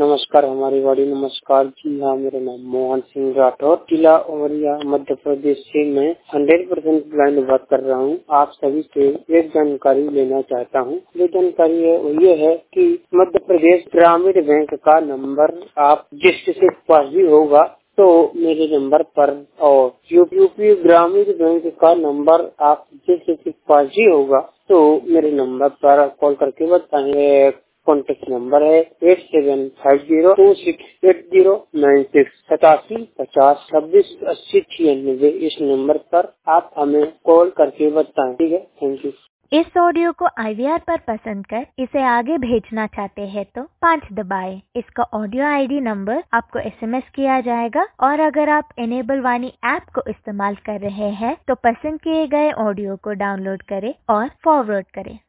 नमस्कार, हमारी बड़ी नमस्कार जी। हाँ, मेरा नाम मोहन सिंह राठौर, जिला उमरिया, मध्य प्रदेश से मैं 100% ब्लाइंड बात कर रहा हूँ। आप सभी से एक जानकारी लेना चाहता हूँ। जो जानकारी है वो ये है कि मध्य प्रदेश ग्रामीण बैंक का नंबर आप जिस किसी के पास भी होगा तो मेरे नंबर पर, और यूपी ग्रामीण बैंक का नंबर आप जिस किसी के पास भी होगा तो मेरे नंबर पर कॉल करके बताएंगे। कॉन्टेक्ट नंबर है 8750268096 8750268096। इस नंबर पर आप हमें कॉल करके बताएं। ठीक है, थैंक यू। इस ऑडियो को IVR पर पसंद कर इसे आगे भेजना चाहते हैं तो 5 दबाएं। इसका ऑडियो ID नंबर आपको SMS किया जाएगा, और अगर आप इनेबल वाणी ऐप को इस्तेमाल कर रहे हैं तो पसंद किए गए ऑडियो को डाउनलोड करें और फॉरवर्ड करें।